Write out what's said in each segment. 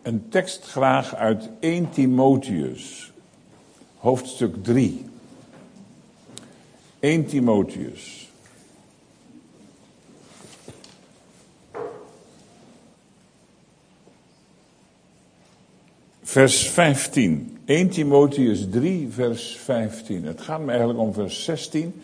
Een tekst graag uit 1 Timotheus, hoofdstuk 3. 1 Timotheus. Vers 15. 1 Timotheus 3, vers 15. Het gaat me eigenlijk om vers 16.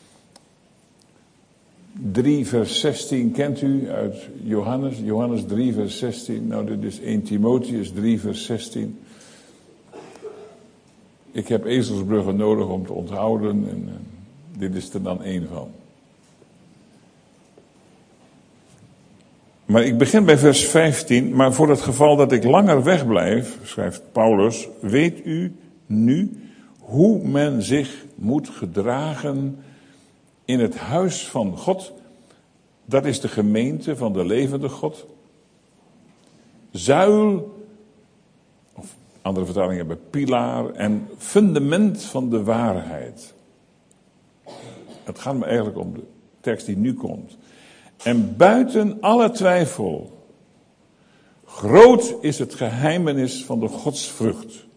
3 vers 16 kent u uit Johannes. Johannes 3 vers 16. Nou, dit is 1 Timotheus 3 vers 16. Ik heb ezelsbruggen nodig om te onthouden. En dit is er dan één van. Maar ik begin bij vers 15. Maar voor het geval dat ik langer wegblijf, schrijft Paulus, weet u nu hoe men zich moet gedragen in het huis van God. Dat is de gemeente van de levende God. Zuil, of andere vertalingen hebben pilaar en fundament van de waarheid. Het gaat me eigenlijk om de tekst die nu komt. En buiten alle twijfel, groot is het geheimenis van de godsvrucht.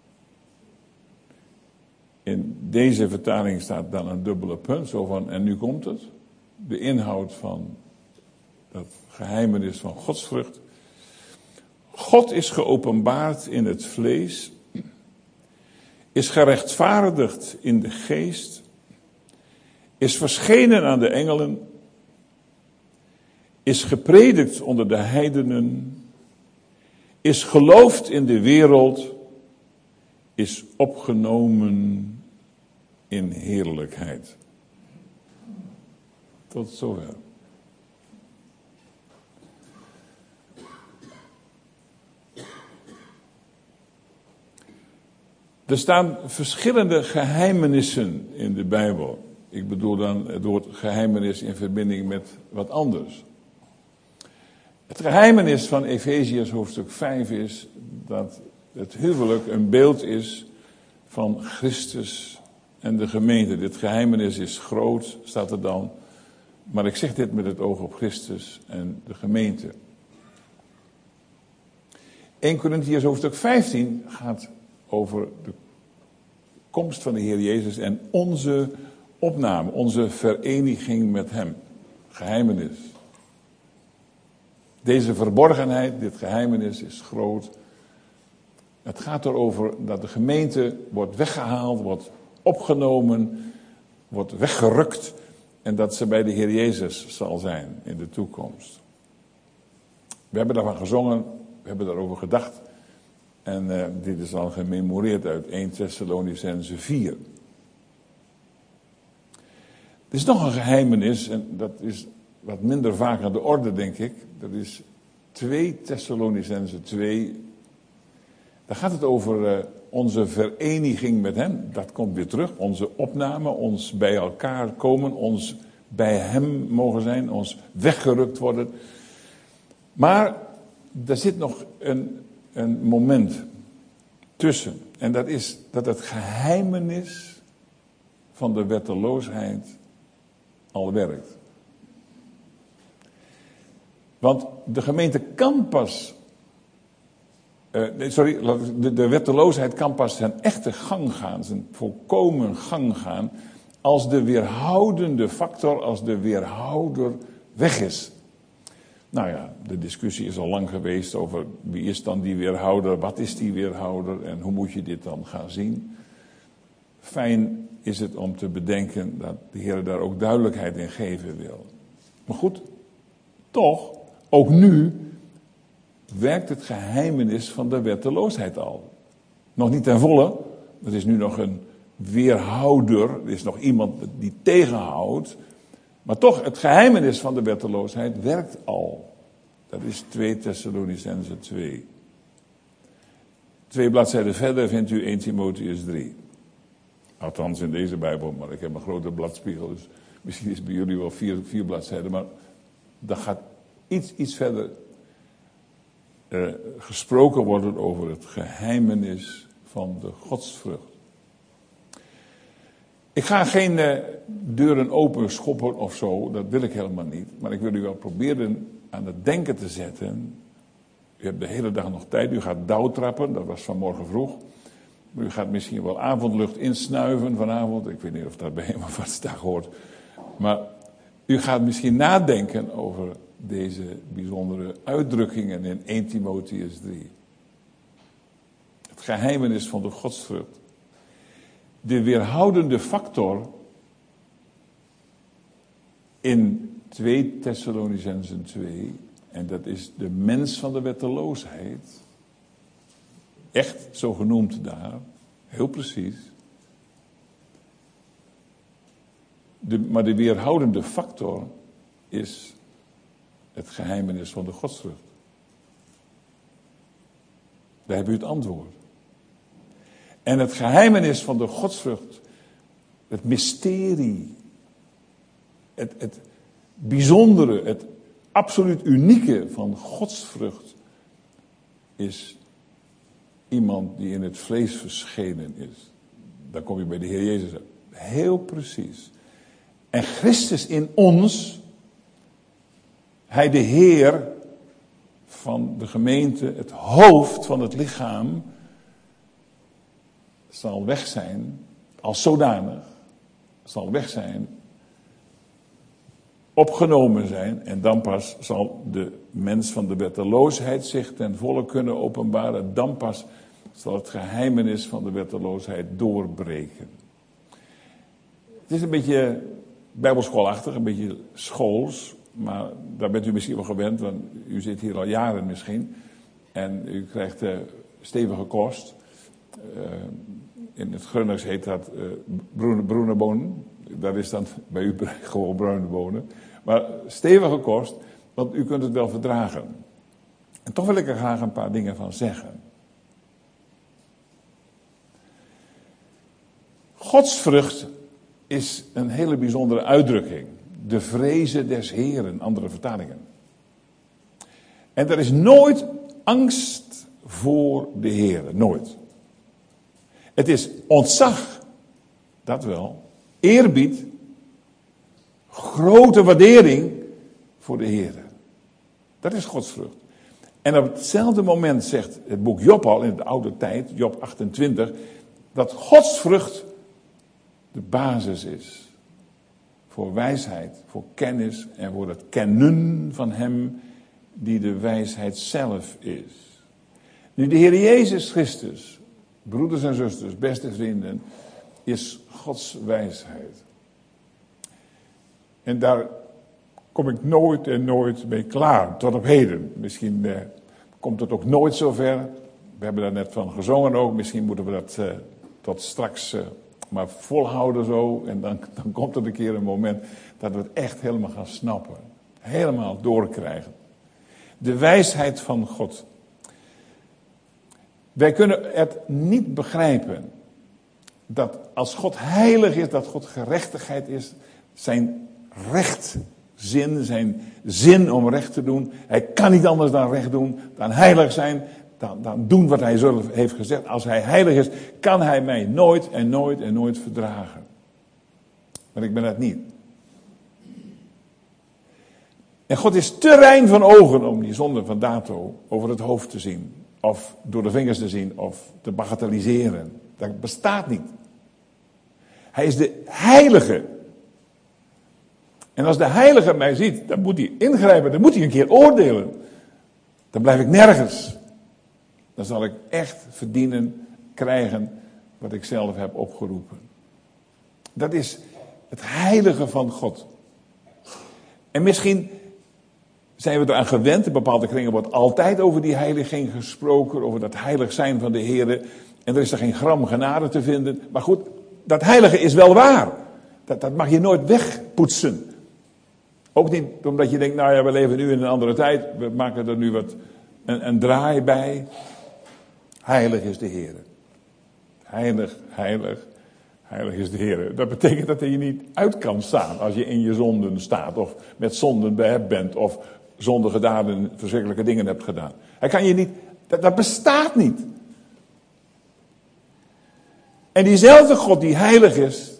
In deze vertaling staat dan een dubbele punt, zo van, en nu komt het. De inhoud van dat geheimenis van godsvrucht. God is geopenbaard in het vlees, is gerechtvaardigd in de geest, is verschenen aan de engelen, is gepredikt onder de heidenen, is geloofd in de wereld, is opgenomen in heerlijkheid. Tot zover. Er staan verschillende geheimenissen in de Bijbel. Ik bedoel dan het woord geheimenis in verbinding met wat anders. Het geheimenis van Efeziërs hoofdstuk 5 is dat het huwelijk een beeld is van Christus en de gemeente. Dit geheimenis is groot, staat er dan. Maar ik zeg dit met het oog op Christus en de gemeente. 1 Korintiërs hoofdstuk 15 gaat over de komst van de Heer Jezus en onze opname, onze vereniging met Hem. Geheimenis. Deze verborgenheid, dit geheimenis is groot. Het gaat erover dat de gemeente wordt weggehaald, wordt opgenomen, wordt weggerukt en dat ze bij de Heer Jezus zal zijn in de toekomst. We hebben daarvan gezongen, we hebben daarover gedacht en dit is al gememoreerd uit 1 Thessalonicenzen 4. Er is nog een geheimenis en dat is wat minder vaak aan de orde, denk ik. Dat is 2 Thessalonicenzen 2. Daar gaat het over onze vereniging met Hem. Dat komt weer terug. Onze opname, ons bij elkaar komen, ons bij Hem mogen zijn, ons weggerukt worden. Maar er zit nog een moment tussen. En dat is dat het geheimenis van de wetteloosheid al werkt. Want de gemeente kan pas, de wetteloosheid kan pas zijn echte gang gaan, zijn volkomen gang gaan, als de weerhoudende factor, als de weerhouder weg is. Nou ja, de discussie is al lang geweest over wie is dan die weerhouder, wat is die weerhouder en hoe moet je dit dan gaan zien. Fijn is het om te bedenken dat de Heer daar ook duidelijkheid in geven wil. Maar goed, toch, ook nu werkt het geheimenis van de wetteloosheid al. Nog niet ten volle, er is nu nog een weerhouder, er is nog iemand die tegenhoudt. Maar toch, het geheimenis van de wetteloosheid werkt al. Dat is 2 Thessalonicenzen 2. 2 bladzijden verder vindt u 1 Timotheus 3. Althans in deze Bijbel, maar ik heb een grote bladspiegel, dus misschien is het bij jullie wel 4 bladzijden. Maar dat gaat iets verder gesproken worden over het geheimenis van de godsvrucht. Ik ga geen deuren open schoppen of zo, dat wil ik helemaal niet. Maar ik wil u wel proberen aan het denken te zetten U hebt de hele dag nog tijd. U gaat dauwtrappen, dat was vanmorgen vroeg. U gaat misschien wel avondlucht insnuiven vanavond. Ik weet niet of dat bij hem of wat dag hoort. Maar u gaat misschien nadenken over deze bijzondere uitdrukkingen in 1 Timotheüs 3. Het geheimenis van de godsvrucht. De weerhoudende factor in 2 Thessalonicenzen 2, en dat is de mens van de wetteloosheid. Echt zo genoemd daar, heel precies. Maar de weerhoudende factor is het geheimenis van de godsvrucht. Daar heb u het antwoord. En het geheimenis van de godsvrucht, het mysterie, het bijzondere, het absoluut unieke van godsvrucht is iemand die in het vlees verschenen is. Dan kom je bij de Heer Jezus uit. Heel precies. En Christus in ons, Hij de Heer van de gemeente, het hoofd van het lichaam, zal weg zijn, als zodanig, zal weg zijn, opgenomen zijn, en dan pas zal de mens van de wetteloosheid zich ten volle kunnen openbaren, dan pas zal het geheimenis van de wetteloosheid doorbreken. Het is een beetje bijbelschoolachtig, een beetje schools, maar daar bent u misschien wel gewend, want u zit hier al jaren misschien, en u krijgt stevige kost. In het Gronings heet dat bruine bonen. Dat is dan bij u gewoon bruine bonen. Maar stevige kost, want u kunt het wel verdragen. En toch wil ik er graag een paar dingen van zeggen. Godsvrucht is een hele bijzondere uitdrukking. De vreze des Heren, andere vertalingen. En er is nooit angst voor de Heren, nooit. Het is ontzag, dat wel, eerbied, grote waardering voor de Heer. Dat is godsvrucht. En op hetzelfde moment zegt het boek Job al in de oude tijd, Job 28, dat godsvrucht de basis is voor wijsheid, voor kennis en voor het kennen van hem die de wijsheid zelf is. Nu de Heer Jezus Christus, broeders en zusters, beste vrienden, is Gods wijsheid. En daar kom ik nooit en nooit mee klaar, tot op heden. Misschien komt het ook nooit zover. We hebben daar net van gezongen ook. Misschien moeten we dat tot straks maar volhouden zo. En dan komt er een keer een moment dat we het echt helemaal gaan snappen. Helemaal doorkrijgen. De wijsheid van God. Wij kunnen het niet begrijpen dat als God heilig is, dat God gerechtigheid is, zijn rechtzin, zijn zin om recht te doen. Hij kan niet anders dan recht doen, dan heilig zijn, dan doen wat hij zelf heeft gezegd. Als hij heilig is, kan hij mij nooit en nooit en nooit verdragen. Maar ik ben dat niet. En God is te rein van ogen om die zonde van Dato over het hoofd te zien. Of door de vingers te zien of te bagatelliseren. Dat bestaat niet. Hij is de heilige. En als de heilige mij ziet, dan moet hij ingrijpen. Dan moet hij een keer oordelen. Dan blijf ik nergens. Dan zal ik echt verdienen, krijgen wat ik zelf heb opgeroepen. Dat is het heilige van God. En misschien zijn we eraan gewend. In bepaalde kringen wordt altijd over die heiliging gesproken. Over dat heilig zijn van de Heer. En er is er geen gram genade te vinden. Maar goed, dat heilige is wel waar. Dat mag je nooit wegpoetsen. Ook niet omdat je denkt, nou ja, we leven nu in een andere tijd. We maken er nu wat een draai bij. Heilig is de Heer. Heilig, heilig, heilig is de Heer. Dat betekent dat hij je niet uit kan staan als je in je zonden staat. Of met zonden behept bent. Of zondige daden, verschrikkelijke dingen hebt gedaan. Hij kan je niet, dat bestaat niet. En diezelfde God die heilig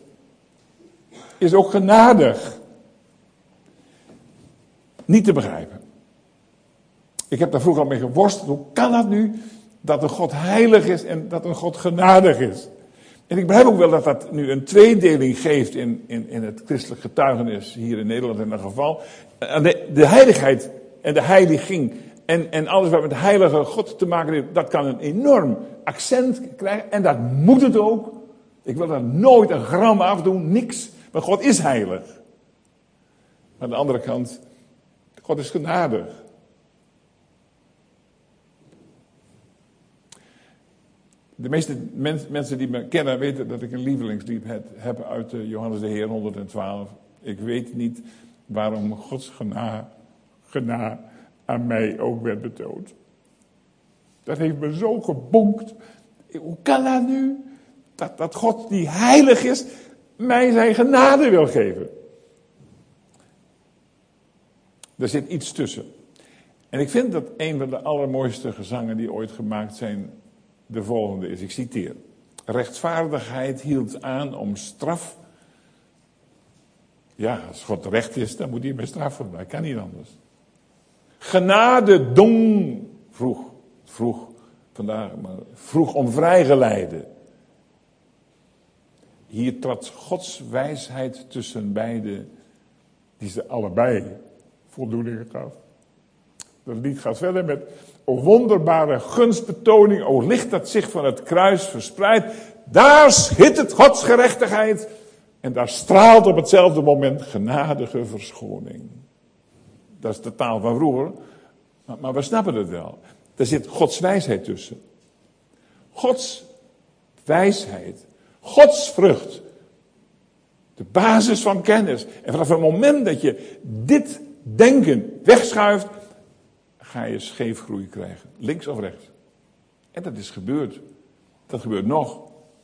is ook genadig. Niet te begrijpen. Ik heb daar vroeger al mee geworsteld. Hoe kan dat nu? Dat een God heilig is en dat een God genadig is. En ik begrijp ook wel dat dat nu een tweedeling geeft in het christelijk getuigenis, hier in Nederland in ieder geval. De heiligheid en de heiliging en alles wat met de heilige God te maken heeft, dat kan een enorm accent krijgen. En dat moet het ook. Ik wil daar nooit een gram afdoen, niks. Maar God is heilig. Aan de andere kant, God is genadig. De meeste mensen die me kennen weten dat ik een lievelingslied heb uit Johannes de Heer 112. Ik weet niet waarom Gods gena aan mij ook werd betoond. Dat heeft me zo gebonkt. Hoe kan dat nu? Dat God die heilig is, mij zijn genade wil geven. Er zit iets tussen. En ik vind dat een van de allermooiste gezangen die ooit gemaakt zijn de volgende is, ik citeer. Rechtvaardigheid hield aan om straf. Ja, als God recht is, dan moet hij mij straffen. Dat kan niet anders. Genade dong, vroeg om vrijgeleide. Hier trad Gods wijsheid tussen beiden, die ze allebei voldoening gaf. Dat lied gaat verder met: o wonderbare gunstbetoning, o licht dat zich van het kruis verspreidt. Daar schittert Gods gerechtigheid en daar straalt op hetzelfde moment genadige verschoning. Dat is de taal van vroeger, maar we snappen het wel. Daar zit Gods wijsheid tussen. Gods wijsheid, Gods vrucht, de basis van kennis. En vanaf het moment dat je dit denken wegschuift, ga je scheefgroei krijgen. Links of rechts. En dat is gebeurd. Dat gebeurt nog.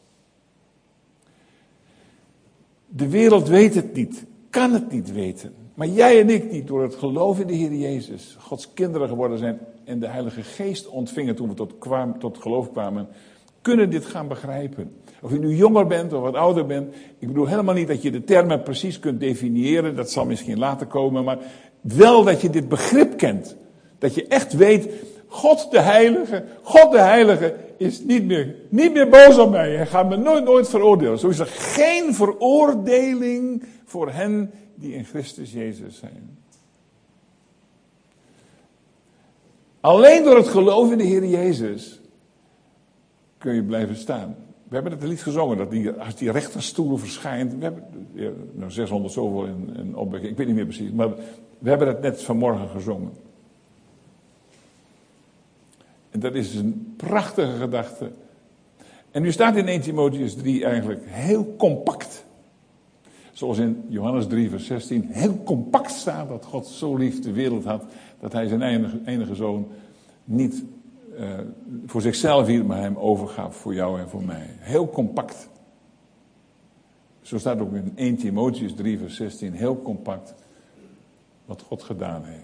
De wereld weet het niet. Kan het niet weten. Maar jij en ik, die door het geloof in de Heer Jezus Gods kinderen geworden zijn en de Heilige Geest ontvingen toen we tot geloof kwamen, kunnen dit gaan begrijpen. Of je nu jonger bent of wat ouder bent. Ik bedoel helemaal niet dat je de termen precies kunt definiëren. Dat zal misschien later komen. Maar wel dat je dit begrip kent. Dat je echt weet, God de Heilige is niet meer boos op mij. Hij gaat me nooit veroordelen. Zo is er geen veroordeling voor hen die in Christus Jezus zijn. Alleen door het geloof in de Heer Jezus kun je blijven staan. We hebben het lied gezongen, dat als die rechterstoel verschijnt. We hebben 600 zoveel in opwekking, ik weet niet meer precies. Maar we hebben het net vanmorgen gezongen. En dat is een prachtige gedachte. En nu staat in 1 Timotheüs 3 eigenlijk heel compact. Zoals in Johannes 3 vers 16 heel compact staat dat God zo lief de wereld had, dat hij zijn enige zoon niet voor zichzelf hield, maar hem overgaf voor jou en voor mij. Heel compact. Zo staat ook in 1 Timotheüs 3 vers 16 heel compact wat God gedaan heeft.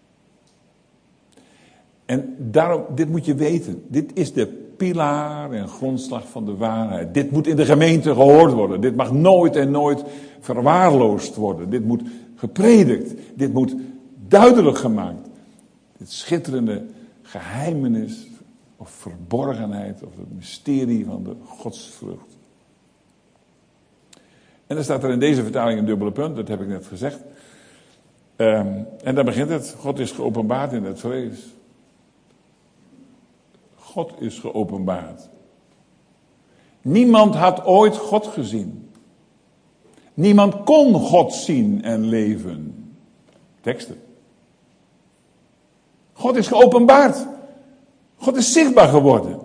En daarom, dit moet je weten. Dit is de pilaar en grondslag van de waarheid. Dit moet in de gemeente gehoord worden. Dit mag nooit en nooit verwaarloosd worden. Dit moet gepredikt. Dit moet duidelijk gemaakt. Dit schitterende geheimenis of verborgenheid of het mysterie van de godsvrucht. En dan staat er in deze vertaling een dubbele punt, dat heb ik net gezegd. En dan begint het. God is geopenbaard in het vlees. God is geopenbaard. Niemand had ooit God gezien. Niemand kon God zien en leven. Teksten. God is geopenbaard. God is zichtbaar geworden.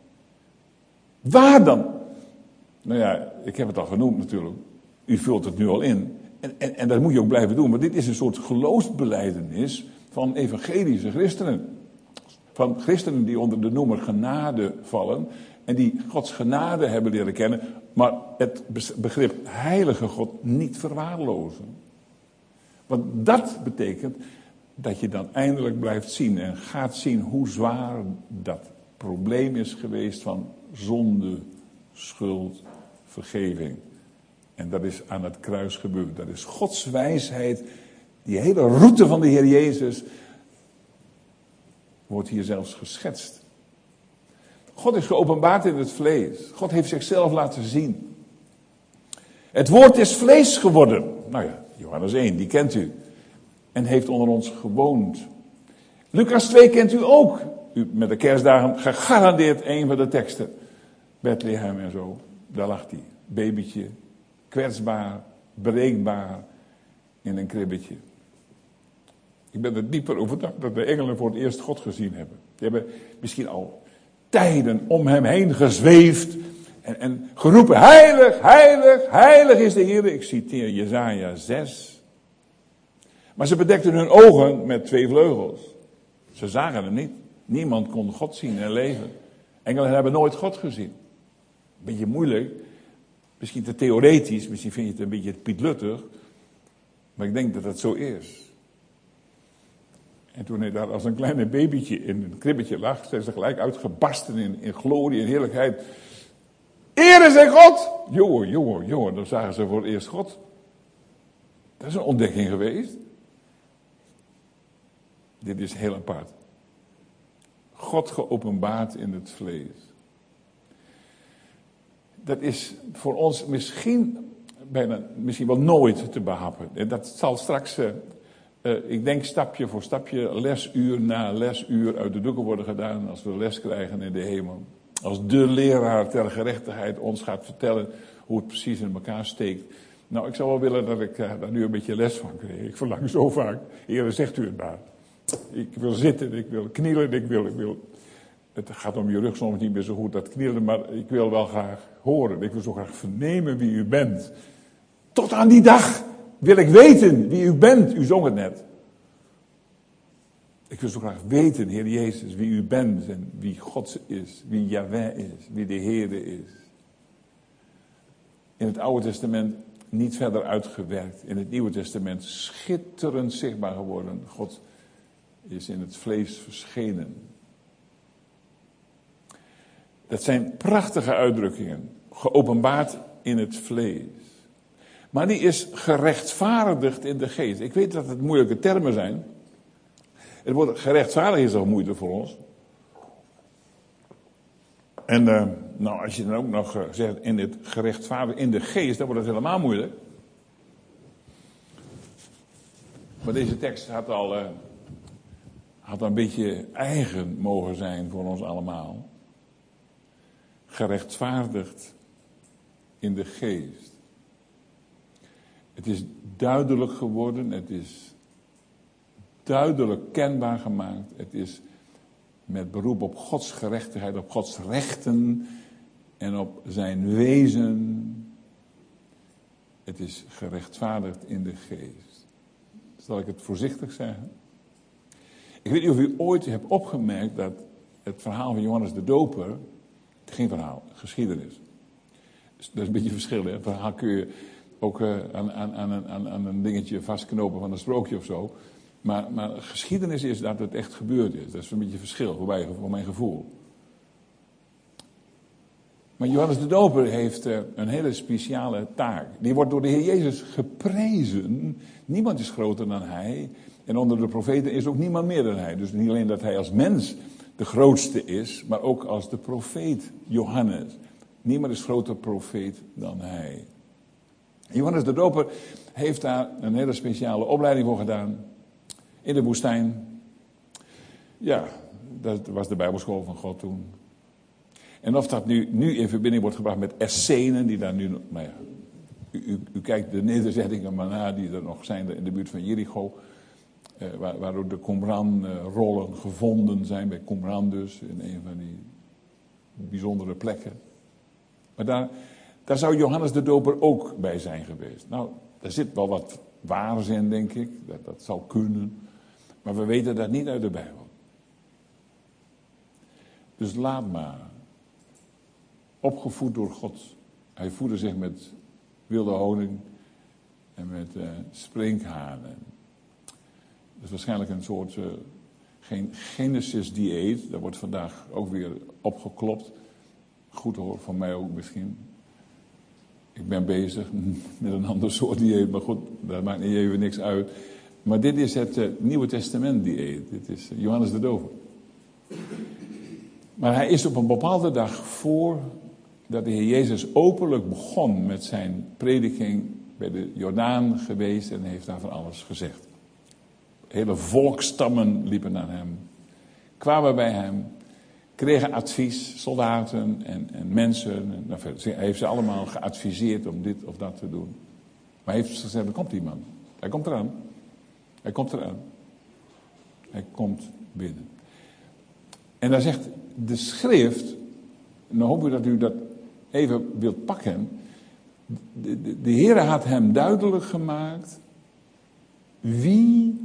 Waar dan? Nou ja, ik heb het al genoemd natuurlijk. U vult het nu al in. En dat moet je ook blijven doen. Maar dit is een soort geloofsbelijdenis van evangelische christenen. Van christenen die onder de noemer genade vallen. En die Gods genade hebben leren kennen. Maar het begrip heilige God niet verwaarlozen. Want dat betekent dat je dan eindelijk blijft zien. En gaat zien hoe zwaar dat probleem is geweest van zonde, schuld, vergeving. En dat is aan het kruis gebeurd. Dat is Gods wijsheid. Die hele route van de Heer Jezus. wordt hier zelfs geschetst. God is geopenbaard in het vlees. God heeft zichzelf laten zien. Het woord is vlees geworden. Nou ja, Johannes 1, die kent u. En heeft onder ons gewoond. Lucas 2 kent u ook. U met de kerstdagen gegarandeerd een van de teksten. Bethlehem en zo. Daar lag hij. Babytje. Kwetsbaar. Breekbaar. In een kribbetje. Ik ben er dieper overtuigd dat de engelen voor het eerst God gezien hebben. Die hebben misschien al tijden om hem heen gezweefd. En geroepen, heilig, heilig, heilig is de Heer. Ik citeer Jesaja 6. Maar ze bedekten hun ogen met 2 vleugels. Ze zagen hem niet. Niemand kon God zien en leven. Engelen hebben nooit God gezien. Beetje moeilijk. Misschien te theoretisch. Misschien vind je het een beetje pietluttig. Maar ik denk dat het zo is. En toen hij daar als een kleine babytje in een kribbetje lag, zijn ze gelijk uitgebarsten in glorie en heerlijkheid. Ere zij God! Jongen, dan zagen ze voor het eerst God. Dat is een ontdekking geweest. Dit is heel apart. God geopenbaard in het vlees. Dat is voor ons misschien wel nooit te behappen. En dat zal straks, ik denk stapje voor stapje, lesuur na lesuur uit de doeken worden gedaan als we les krijgen in de hemel. Als de leraar ter gerechtigheid ons gaat vertellen hoe het precies in elkaar steekt. Nou, ik zou wel willen dat ik daar nu een beetje les van kreeg. Ik verlang zo vaak. Heer, zegt u het maar. Ik wil zitten, ik wil knielen, ik wil. Het gaat om je rug soms niet meer zo goed, dat knielen, maar ik wil wel graag horen. Ik wil zo graag vernemen wie u bent. Tot aan die dag wil ik weten wie u bent. U zong het net. Ik wil zo graag weten, Heer Jezus, wie u bent en wie God is, wie Yahweh is, wie de Heere is. In het Oude Testament niet verder uitgewerkt. In het Nieuwe Testament schitterend zichtbaar geworden. God is in het vlees verschenen. Dat zijn prachtige uitdrukkingen. Geopenbaard in het vlees. Maar die is gerechtvaardigd in de geest. Ik weet dat het moeilijke termen zijn. Het woord gerechtvaardigd is al moeite voor ons. En nou, als je dan ook nog zegt in het gerechtvaardigd in de geest, dan wordt het helemaal moeilijk. Maar deze tekst had al een beetje eigen mogen zijn voor ons allemaal. Gerechtvaardigd in de geest. Het is duidelijk geworden, het is duidelijk kenbaar gemaakt. Het is met beroep op Gods gerechtigheid, op Gods rechten en op zijn wezen. Het is gerechtvaardigd in de geest. Zal ik het voorzichtig zeggen? Ik weet niet of u ooit hebt opgemerkt dat het verhaal van Johannes de Doper, geen verhaal, geschiedenis. Dat is een beetje verschil, hè? Een verhaal kun je ook aan een dingetje vastknopen van een sprookje of zo. Maar geschiedenis is dat het echt gebeurd is. Dat is een beetje verschil voor mijn gevoel. Maar Johannes de Doper heeft een hele speciale taak. Die wordt door de Heer Jezus geprezen. Niemand is groter dan hij. En onder de profeten is ook niemand meer dan hij. Dus niet alleen dat hij als mens de grootste is, maar ook als de profeet Johannes. Niemand is groter profeet dan hij. Johannes de Doper heeft daar een hele speciale opleiding voor gedaan. In de woestijn. Ja, dat was de Bijbelschool van God toen. En of dat nu in verbinding wordt gebracht met Essenen, die daar nu, nou ja, u kijkt de nederzettingen maar na die er nog zijn in de buurt van Jericho. Waardoor de Qumran-rollen gevonden zijn, bij Qumran dus, in een van die bijzondere plekken. Maar daar zou Johannes de Doper ook bij zijn geweest. Nou, daar zit wel wat waars in, denk ik. Dat zou kunnen. Maar we weten dat niet uit de Bijbel. Dus laat maar. Opgevoed door God. Hij voedde zich met wilde honing en met sprinkhanen. Dat is waarschijnlijk een soort, geen Genesis-dieet. Daar wordt vandaag ook weer opgeklopt. Goed hoor, van mij ook misschien. Ik ben bezig met een ander soort dieet, maar goed, daar maakt niet even niks uit. Maar dit is het Nieuwe Testament dieet. Dit is Johannes de Doper. Maar hij is op een bepaalde dag voordat de Heer Jezus openlijk begon met zijn prediking bij de Jordaan geweest en heeft daar van alles gezegd. Hele volkstammen liepen naar hem, kwamen bij hem, kregen advies, soldaten en mensen. Hij heeft ze allemaal geadviseerd om dit of dat te doen. Maar hij heeft gezegd, er komt iemand. Hij komt eraan. Hij komt eraan. Hij komt binnen. En dan zegt de schrift, en dan hoop ik dat u dat even wilt pakken. De Heer had hem duidelijk gemaakt wie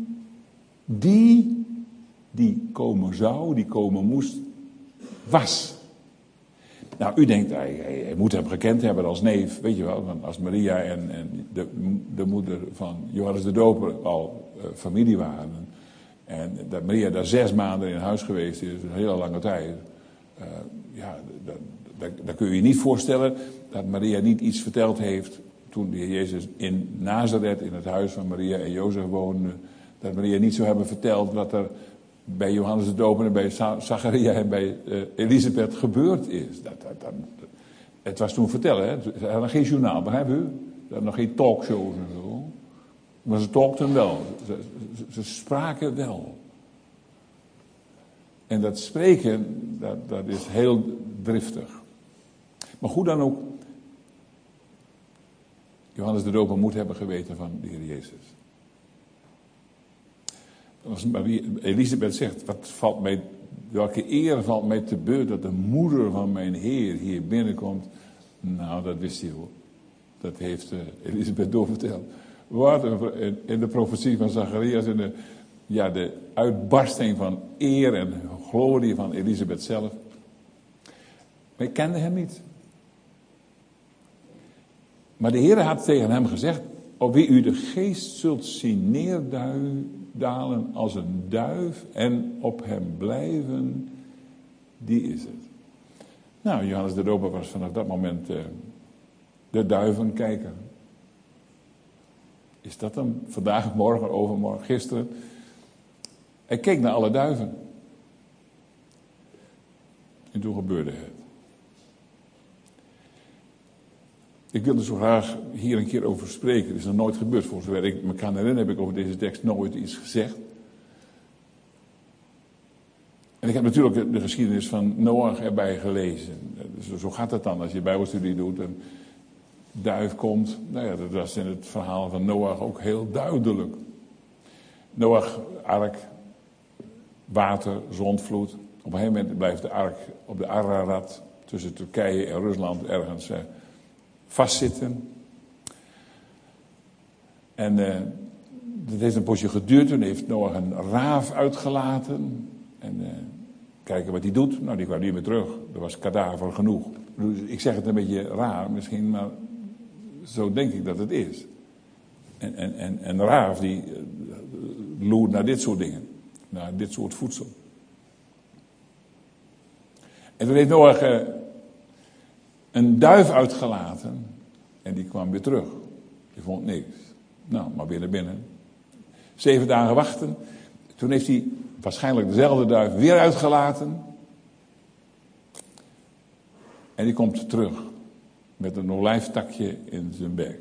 die komen zou, die komen moest, was. Nou, u denkt, hij moet hem gekend hebben als neef, weet je wel, want als Maria en de moeder van Johannes de Doper al familie waren. En dat Maria daar 6 maanden in huis geweest is, een hele lange tijd. Dan kun je je niet voorstellen dat Maria niet iets verteld heeft toen de Heer Jezus in Nazareth, in het huis van Maria en Jozef woonde. Dat Maria niet zou hebben verteld wat er bij Johannes de Doper en bij Zacharia en bij Elisabeth gebeurd is. Het was toen vertellen, hè? Ze hadden geen journaal, begrijp u? Ze hadden nog geen talkshows en zo. Maar ze talkten wel. Ze spraken wel. En dat spreken, dat is heel driftig. Maar hoe dan ook, Johannes de Doper moet hebben geweten van de Heer Jezus. Als Elisabeth zegt, welke eer valt mij te beurt dat de moeder van mijn Heer hier binnenkomt. Nou, dat wist hij hoor. Dat heeft Elisabeth doorverteld. Wat in de profetie van Zacharias en de uitbarsting van eer en glorie van Elisabeth zelf. Maar ik kende hem niet. Maar de Heer had tegen hem gezegd, op wie u de geest zult zien neerdalen als een duif en op hem blijven, die is het. Nou, Johannes de Doper was vanaf dat moment de duivenkijker. Is dat hem? Vandaag, morgen, overmorgen, gisteren. Hij keek naar alle duiven. En toen gebeurde het. Ik wilde zo graag hier een keer over spreken. Het is nog nooit gebeurd. Voor zover ik me kan herinneren heb ik over deze tekst nooit iets gezegd. En ik heb natuurlijk de geschiedenis van Noach erbij gelezen. Dus zo gaat het dan als je bijbelstudie doet. Een duif komt. Nou ja, dat was in het verhaal van Noach ook heel duidelijk. Noach, ark, water, zondvloed. Op een gegeven moment blijft de ark op de Ararat tussen Turkije en Rusland ergens vastzitten. En dat heeft een poosje geduurd. Toen heeft Noach een raaf uitgelaten. En kijken wat hij doet. Nou, die kwam niet meer terug. Er was kadaver genoeg. Dus ik zeg het een beetje raar misschien, maar zo denk ik dat het is. En een raaf die loert naar dit soort dingen. Naar dit soort voedsel. En toen heeft Noach een duif uitgelaten. En die kwam weer terug. Die vond niks. Nou, maar weer naar binnen. 7 dagen wachten. Toen heeft hij waarschijnlijk dezelfde duif weer uitgelaten. En die komt terug. Met een olijftakje in zijn bek.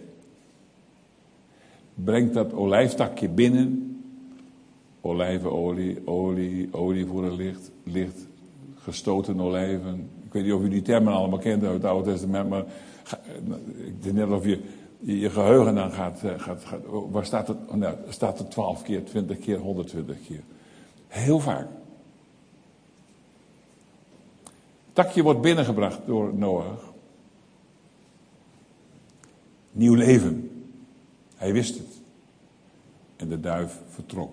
Brengt dat olijftakje binnen. Olijvenolie, olie voor het licht. Gestoten olijven. Ik weet niet of u die termen allemaal kent uit het Oude Testament. Maar ik denk net of je geheugen dan gaat. Waar staat het? Oh, nou, staat het 12 keer, 20 keer, 120 keer. Heel vaak. Het takje wordt binnengebracht door Noach. Nieuw leven. Hij wist het. En de duif vertrok.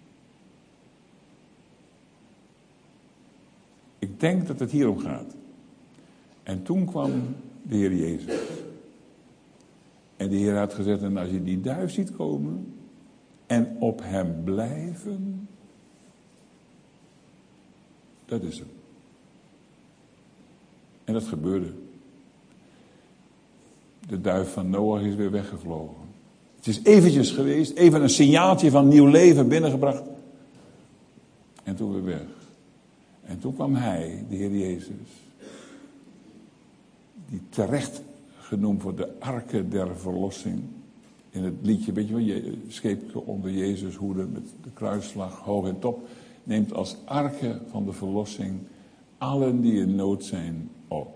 Ik denk dat het hierom gaat. En toen kwam de Heer Jezus. En de Heer had gezegd, en als je die duif ziet komen en op hem blijven, dat is hem. En dat gebeurde. De duif van Noach is weer weggevlogen. Het is eventjes geweest, even een signaaltje van nieuw leven binnengebracht. En toen weer weg. En toen kwam hij, de Heer Jezus, die terecht genoemd wordt de arke der verlossing. In het liedje, weet je wel, scheepje onder Jezus hoede met de kruisslag hoog en top, neemt als arke van de verlossing allen die in nood zijn op.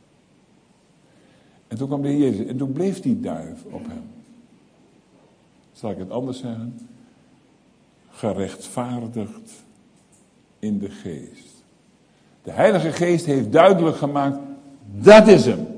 En toen kwam de Heer Jezus en toen bleef die duif op hem. Zal ik het anders zeggen? Gerechtvaardigd in de geest. De Heilige Geest heeft duidelijk gemaakt, dat is hem.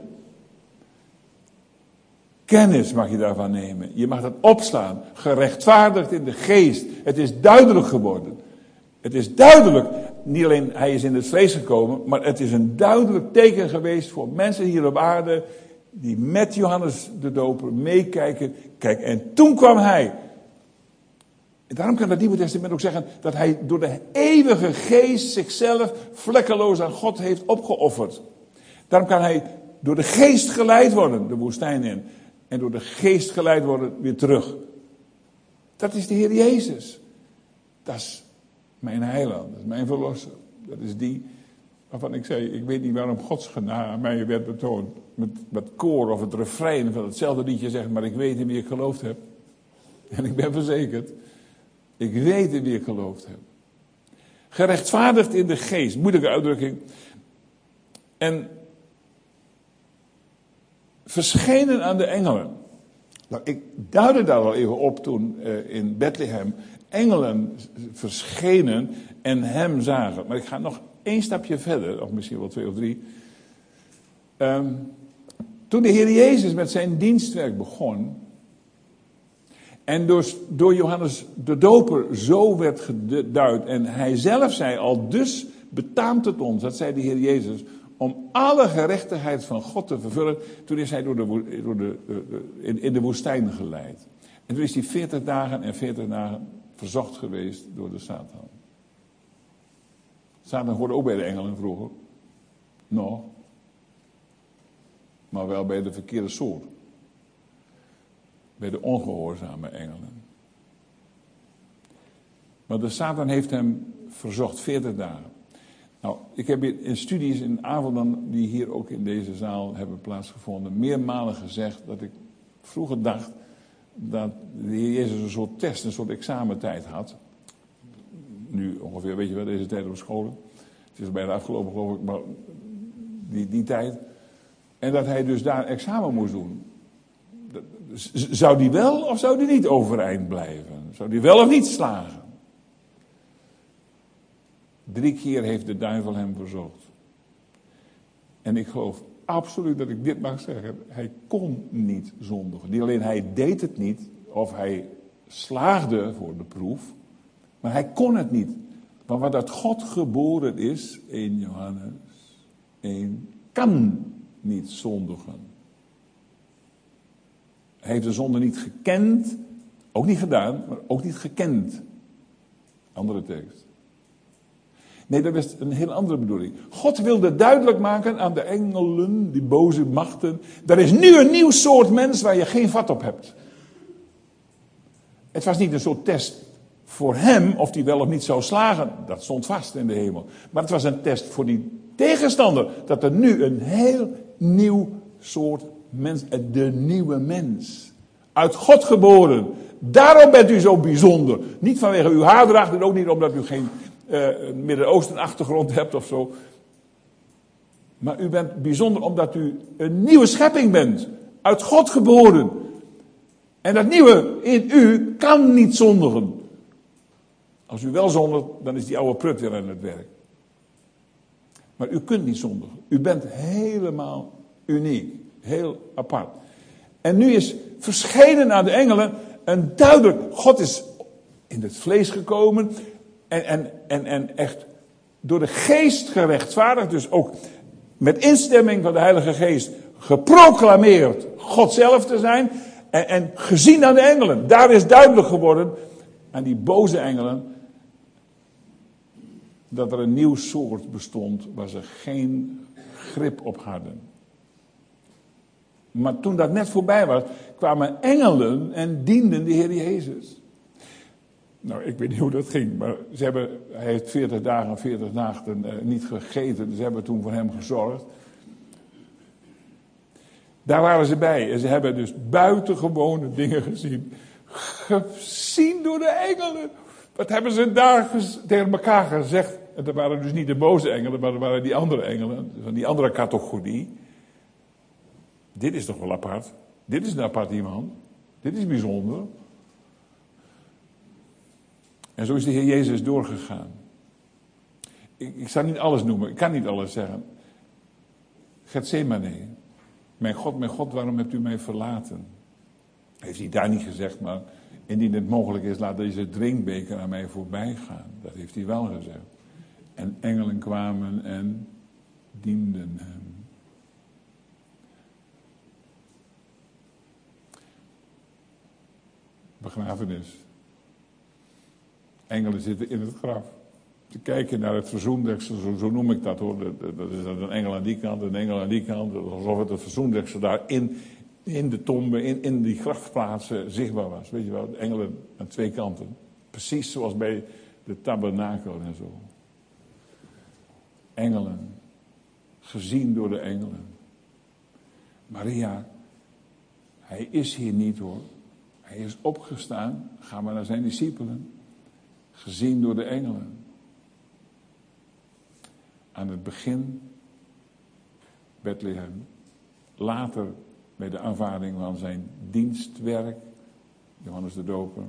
Kennis mag je daarvan nemen. Je mag dat opslaan. Gerechtvaardigd in de geest. Het is duidelijk geworden. Het is duidelijk. Niet alleen hij is in het vlees gekomen. Maar het is een duidelijk teken geweest voor mensen hier op aarde. Die met Johannes de Doper meekijken. Kijk, en toen kwam hij. En daarom kan het Nieuwe Testament ook zeggen. Dat hij door de eeuwige geest zichzelf vlekkeloos aan God heeft opgeofferd. Daarom kan hij door de geest geleid worden. De woestijn in. En door de geest geleid worden weer terug. Dat is de Heer Jezus. Dat is mijn heiland. Dat is mijn verlosser. Dat is die waarvan ik zei, ik weet niet waarom Gods genade aan mij werd betoond. Met koor of het refrein van hetzelfde liedje zegt, maar ik weet in wie ik geloofd heb. En ik ben verzekerd. Ik weet in wie ik geloofd heb. Gerechtvaardigd in de geest. Moeilijke uitdrukking. En verschenen aan de engelen. Nou, ik duidde daar al even op toen in Bethlehem engelen verschenen en hem zagen. Maar ik ga nog 1 stapje verder, of misschien wel 2 of 3. Toen de Heer Jezus met zijn dienstwerk begon en door Johannes de Doper zo werd geduid en hij zelf zei al, dus betaamt het ons, dat zei de Heer Jezus, om alle gerechtigheid van God te vervullen. Toen is hij in de woestijn geleid. En toen is hij 40 dagen en 40 dagen verzocht geweest door de Satan. Satan hoorde ook bij de engelen vroeger. Nog. Maar wel bij de verkeerde soort. Bij de ongehoorzame engelen. Maar de Satan heeft hem verzocht 40 dagen. Nou, ik heb in studies in avonden die hier ook in deze zaal hebben plaatsgevonden, meermalen gezegd dat ik vroeger dacht dat de Heer Jezus een soort test, een soort examentijd had. Nu ongeveer, weet je wel, deze tijd op scholen. Het is bijna afgelopen, geloof ik, maar die tijd. En dat hij dus daar examen moest doen. Zou die wel of zou die niet overeind blijven? Zou die wel of niet slagen? 3 keer heeft de duivel hem verzocht. En ik geloof absoluut dat ik dit mag zeggen. Hij kon niet zondigen. Niet alleen hij deed het niet, of hij slaagde voor de proef. Maar hij kon het niet. Want wat uit God geboren is, 1 Johannes 1, kan niet zondigen. Hij heeft de zonde niet gekend, ook niet gedaan, maar ook niet gekend. Andere tekst. Nee, dat was een heel andere bedoeling. God wilde duidelijk maken aan de engelen, die boze machten, er is nu een nieuw soort mens waar je geen vat op hebt. Het was niet een soort test voor hem, of hij wel of niet zou slagen. Dat stond vast in de hemel. Maar het was een test voor die tegenstander, dat er nu een heel nieuw soort mens, de nieuwe mens, uit God geboren. Daarom bent u zo bijzonder. Niet vanwege uw haardracht en ook niet omdat u geen Midden-Oosten achtergrond hebt of zo. Maar u bent bijzonder omdat u een nieuwe schepping bent. Uit God geboren. En dat nieuwe in u kan niet zondigen. Als u wel zondigt, dan is die oude prut weer aan het werk. Maar u kunt niet zondigen. U bent helemaal uniek. Heel apart. En nu is verschenen aan de engelen een duidelijk, God is in het vlees gekomen en echt door de geest gerechtvaardigd, dus ook met instemming van de Heilige Geest geproclameerd God zelf te zijn en gezien aan de engelen. Daar is duidelijk geworden aan die boze engelen dat er een nieuw soort bestond waar ze geen grip op hadden. Maar toen dat net voorbij was, kwamen engelen en dienden de Heer Jezus. Nou, ik weet niet hoe dat ging, maar hij heeft 40 dagen en 40 nachten niet gegeten. Dus ze hebben toen voor hem gezorgd. Daar waren ze bij. En ze hebben dus buitengewone dingen gezien. Gezien door de engelen. Wat hebben ze daar tegen elkaar gezegd? En dat waren dus niet de boze engelen, maar dat waren die andere engelen. Van die andere categorie. Dit is toch wel apart. Dit is een apart iemand. Dit is bijzonder. En zo is de Heer Jezus doorgegaan. Ik zal niet alles noemen. Ik kan niet alles zeggen. Getsemane. Mijn God, waarom hebt u mij verlaten? Heeft hij daar niet gezegd, maar indien het mogelijk is, laat deze drinkbeker aan mij voorbij gaan. Dat heeft hij wel gezegd. En engelen kwamen en dienden hem. Begrafenis. Engelen zitten in het graf. Te kijken naar het verzoendeksel, zo noem ik dat hoor. Dat is een engel aan die kant, een engel aan die kant. Alsof het verzoendeksel daar in de tombe, in die grafplaatsen zichtbaar was. Weet je wel, de engelen aan twee kanten. Precies zoals bij de tabernakel en zo. Engelen. Gezien door de engelen. Maria, hij is hier niet hoor. Hij is opgestaan. Ga maar naar zijn discipelen. Gezien door de engelen. Aan het begin Bethlehem. Later bij de aanvaarding van zijn dienstwerk. Johannes de Doper.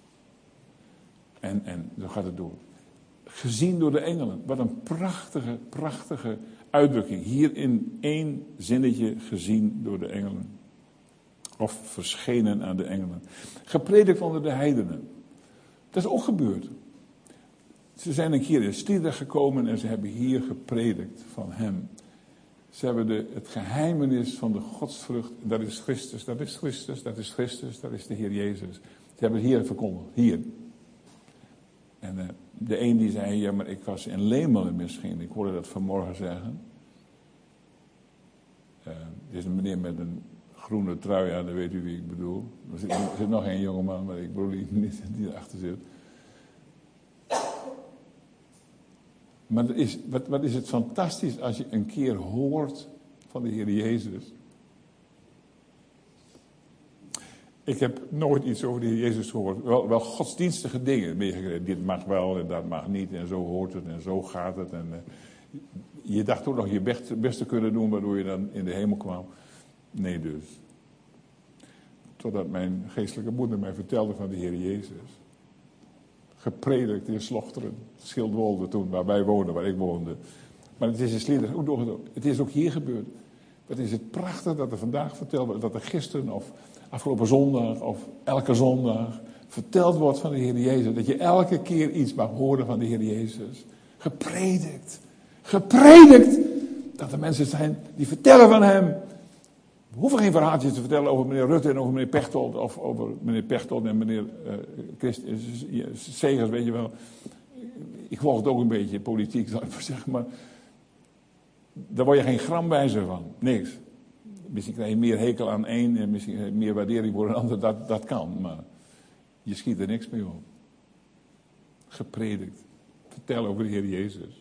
En zo gaat het door. Gezien door de engelen. Wat een prachtige uitdrukking. Hier in één zinnetje gezien door de engelen. Of verschenen aan de engelen. Gepredikt onder de heidenen. Dat is ook gebeurd. Ze zijn een keer in Stridda gekomen en ze hebben hier gepredikt van hem. Ze hebben het geheimenis van de godsvrucht. Dat is Christus, dat is Christus, dat is Christus, dat is de Heer Jezus. Ze hebben het hier verkondigd, hier. En de een die zei, ja maar ik was in Lemelen misschien. Ik hoorde dat vanmorgen zeggen. Er is een meneer met een groene trui aan, dan weet u wie ik bedoel. Er zit nog een jongeman, maar ik bedoel die erachter zit. Maar wat is het fantastisch als je een keer hoort van de Heer Jezus. Ik heb nooit iets over de Heer Jezus gehoord. Wel godsdienstige dingen meegekregen. Dit mag wel en dat mag niet en zo hoort het en zo gaat het. En, je dacht ook nog je best te kunnen doen waardoor je dan in de hemel kwam. Nee dus. Totdat mijn geestelijke moeder mij vertelde van de Heer Jezus. Gepredikt in Slochteren, Schildwolde toen, waar wij woonden, waar ik woonde. Maar het is in Sliedrecht ook doorgegaan. Het is ook hier gebeurd. Het is het prachtig dat er vandaag verteld wordt, dat er gisteren of afgelopen zondag of elke zondag verteld wordt van de Heer Jezus. Dat je elke keer iets mag horen van de Heer Jezus. Gepredikt. Dat er mensen zijn die vertellen van hem. We hoeven geen verhaaltjes te vertellen over meneer Rutte en over meneer Pechtold. Of over meneer Pechtold en meneer Segers, weet je wel. Ik volg het ook een beetje, politiek, zal ik maar zeggen. Maar daar word je geen gram wijzer van. Niks. Misschien krijg je meer hekel aan één en misschien meer waardering voor een ander. Dat kan, maar je schiet er niks mee op. Gepredikt. Vertel over de Heer Jezus.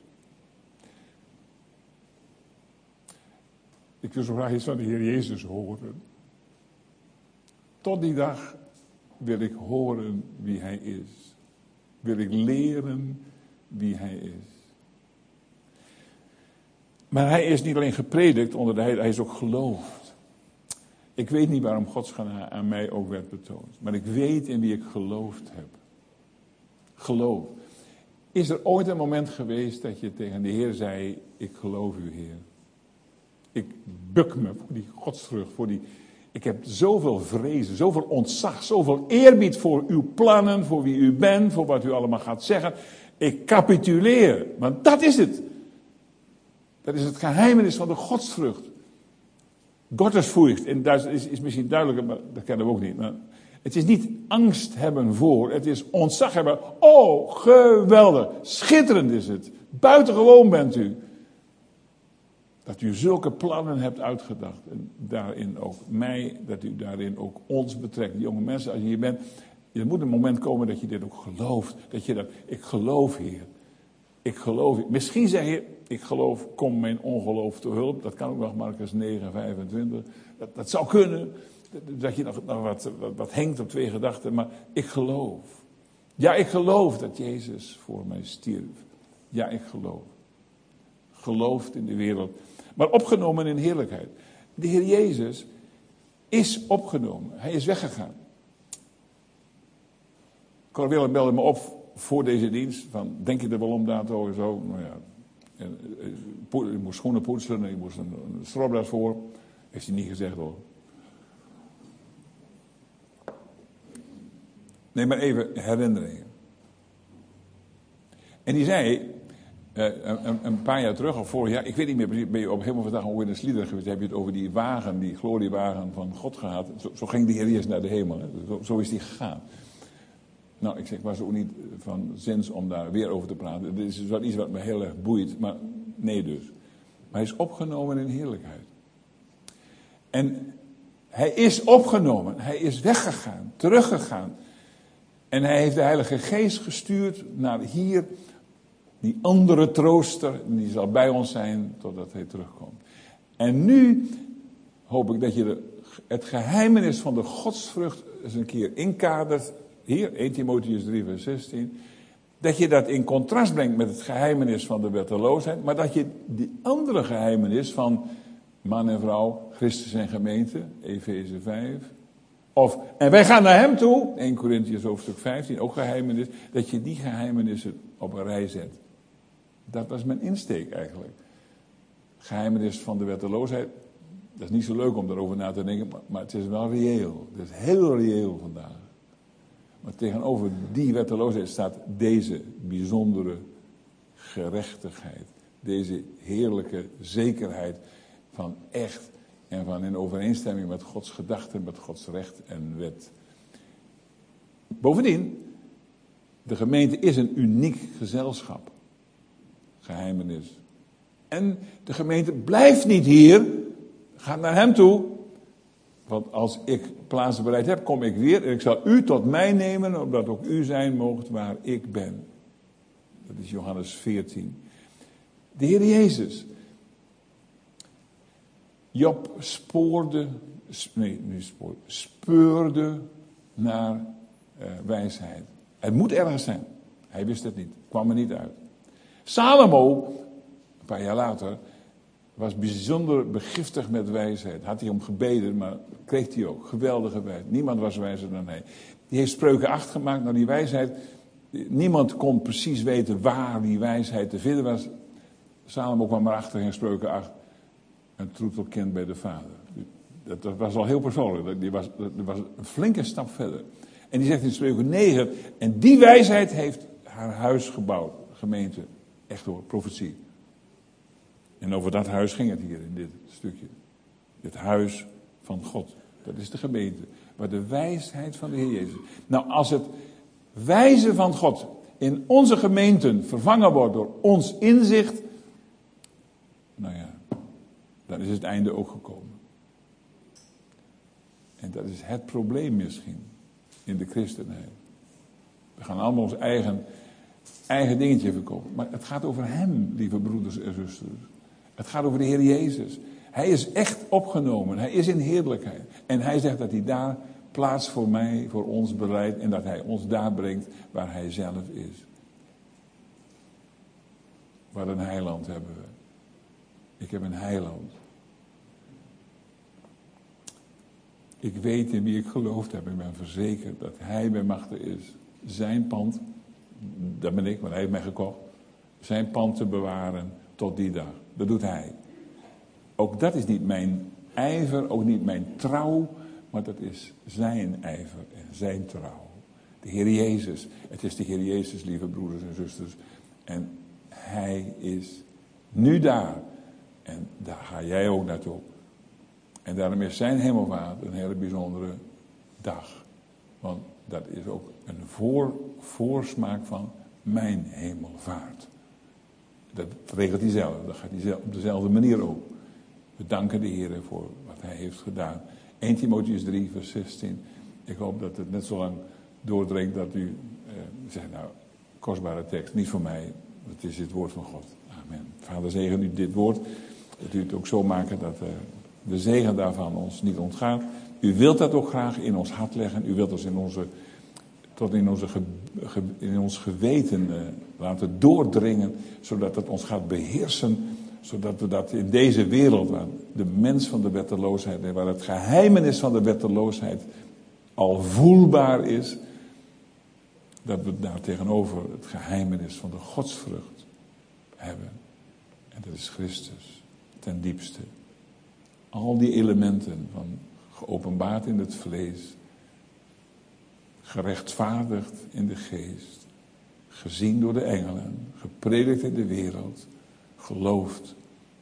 Ik wil zo graag iets van de Heer Jezus horen. Tot die dag wil ik horen wie Hij is. Wil ik leren wie Hij is. Maar Hij is niet alleen gepredikt onder de Hij is ook geloofd. Ik weet niet waarom Gods genade aan mij ook werd betoond. Maar ik weet in wie ik geloofd heb. Geloof. Is er ooit een moment geweest dat je tegen de Heer zei, ik geloof u Heer. Ik buk me voor die godsvrucht, ik heb zoveel vrezen, zoveel ontzag, zoveel eerbied voor uw plannen, voor wie u bent, voor wat u allemaal gaat zeggen. Ik capituleer, want dat is het. Dat is het geheimenis van de godsvrucht. Gottesfurcht, en dat is misschien duidelijker, maar dat kennen we ook niet. Maar het is niet angst hebben voor, het is ontzag hebben. Oh, geweldig, schitterend is het. Buitengewoon bent u. Dat u zulke plannen hebt uitgedacht. En daarin ook mij, dat u daarin ook ons betrekt. Jonge mensen, als je hier bent, Er moet een moment komen dat je dit ook gelooft. Dat je dat, ik geloof, Heer. Ik geloof. Misschien zeg je, ik geloof, kom mijn ongeloof te hulp. Dat kan ook nog, Marcus 9, 25. Dat zou kunnen. Dat je nog wat hangt op twee gedachten. Maar ik geloof. Ja, ik geloof dat Jezus voor mij stierf. Ja, ik geloof. Gelooft in de wereld. Maar opgenomen in heerlijkheid. De Heer Jezus is opgenomen. Hij is weggegaan. Cor Willem belde me op voor deze dienst. Van, denk je er wel om, Dato? Zo. Nou ja. Ik moest schoenen poetsen. Ik moest een stropdas voor. Heeft hij niet gezegd hoor. Nee, maar even herinneringen. En die zei, een paar jaar terug of vorig jaar, ik weet niet meer precies, ben je op helemaal vandaag ook in de Slieder geweest, heb je het over die wagen, die gloriewagen van God gehad. Zo ging de Heer Jezus naar de hemel. Hè? Zo is die gegaan. Nou, ik zeg, was ook niet van zins om daar weer over te praten. Dit is wel iets wat me heel erg boeit, maar nee dus. Maar hij is opgenomen in heerlijkheid. En hij is opgenomen, hij is weggegaan, teruggegaan. En hij heeft de Heilige Geest gestuurd naar hier, die andere trooster, die zal bij ons zijn totdat hij terugkomt. En nu hoop ik dat je het geheimenis van de godsvrucht eens een keer inkadert. Hier, 1 Timotheüs 3 vers 16. Dat je dat in contrast brengt met het geheimenis van de wetteloosheid. Maar dat je die andere geheimenis van man en vrouw, Christus en gemeente, Efeze 5... en wij gaan naar hem toe, 1 Korintiërs hoofdstuk 15, ook geheimenis, dat je die geheimenissen op een rij zet. Dat was mijn insteek eigenlijk. Geheimenis van de wetteloosheid, dat is niet zo leuk om daarover na te denken, maar het is wel reëel. Het is heel reëel vandaag. Maar tegenover die wetteloosheid staat deze bijzondere gerechtigheid. Deze heerlijke zekerheid van echt en van in overeenstemming met Gods gedachten, met Gods recht en wet. Bovendien, de gemeente is een uniek gezelschap. Geheimenis. En de gemeente blijft niet hier. Gaat naar hem toe. Want als ik plaatsen bereid heb, kom ik weer. En ik zal u tot mij nemen, opdat ook u zijn moogt waar ik ben. Dat is Johannes 14. De Heer Jezus. Job speurde naar wijsheid. Het moet ergens zijn. Hij wist het niet. Kwam er niet uit. Salomo, een paar jaar later, was bijzonder begiftigd met wijsheid. Had hij om gebeden, maar kreeg hij ook. Geweldige wijsheid. Niemand was wijzer dan hij. Die heeft Spreuken 8 gemaakt. Nou, die wijsheid, niemand kon precies weten waar die wijsheid te vinden was. Salomo kwam erachter in Spreuken 8. Een troetelkind bij de vader. Dat was al heel persoonlijk. Dat was een flinke stap verder. En die zegt in Spreuken 9. En die wijsheid heeft haar huis gebouwd. Gemeente. Echt hoor, profetie. En over dat huis ging het hier in dit stukje. Het huis van God. Dat is de gemeente. Waar de wijsheid van de Heer Jezus. Nou, als het wijze van God in onze gemeenten vervangen wordt door ons inzicht. Nou ja. Dan is het einde ook gekomen. En dat is het probleem misschien in de christenheid. We gaan allemaal ons eigen dingetje verkopen. Maar het gaat over hem, lieve broeders en zusters. Het gaat over de Heer Jezus. Hij is echt opgenomen. Hij is in heerlijkheid. En hij zegt dat hij daar plaats voor mij, voor ons bereidt. En dat hij ons daar brengt waar hij zelf is. Wat een heiland hebben we. Ik heb een heiland. Ik weet in wie ik geloofd heb. Ik ben verzekerd dat hij bij machten is. Zijn pand, dat ben ik, want hij heeft mij gekocht. Zijn pand te bewaren tot die dag. Dat doet hij. Ook dat is niet mijn ijver, ook niet mijn trouw. Maar dat is zijn ijver en zijn trouw. De Heer Jezus. Het is de Heer Jezus, lieve broeders en zusters. En hij is nu daar. En daar ga jij ook naartoe. En daarom is zijn hemelvaart een hele bijzondere dag. Want dat is ook een voorsmaak van mijn hemelvaart. Dat regelt hij zelf. Dat gaat hij op dezelfde manier ook. We danken de Heer voor wat hij heeft gedaan. 1 Timotheüs 3 vers 16. Ik hoop dat het net zo lang doordringt dat u zegt, nou, kostbare tekst, niet voor mij, het is het woord van God. Amen. Vader, zegen u dit woord, dat u het ook zo maken dat de zegen daarvan ons niet ontgaat. U wilt dat ook graag in ons hart leggen. U wilt ons in ons geweten laten doordringen, zodat het ons gaat beheersen, zodat we dat in deze wereld, waar de mens van de wetteloosheid en waar het geheimenis van de wetteloosheid al voelbaar is, dat we daar tegenover het geheimenis van de godsvrucht hebben. En dat is Christus, ten diepste. Al die elementen van geopenbaard in het vlees, gerechtvaardigd in de geest, gezien door de engelen, gepredikt in de wereld, geloofd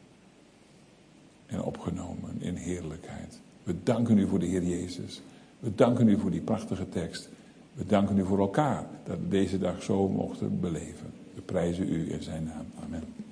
en opgenomen in heerlijkheid. We danken u voor de Heer Jezus. We danken u voor die prachtige tekst. We danken u voor elkaar dat we deze dag zo mochten beleven. We prijzen u in zijn naam. Amen.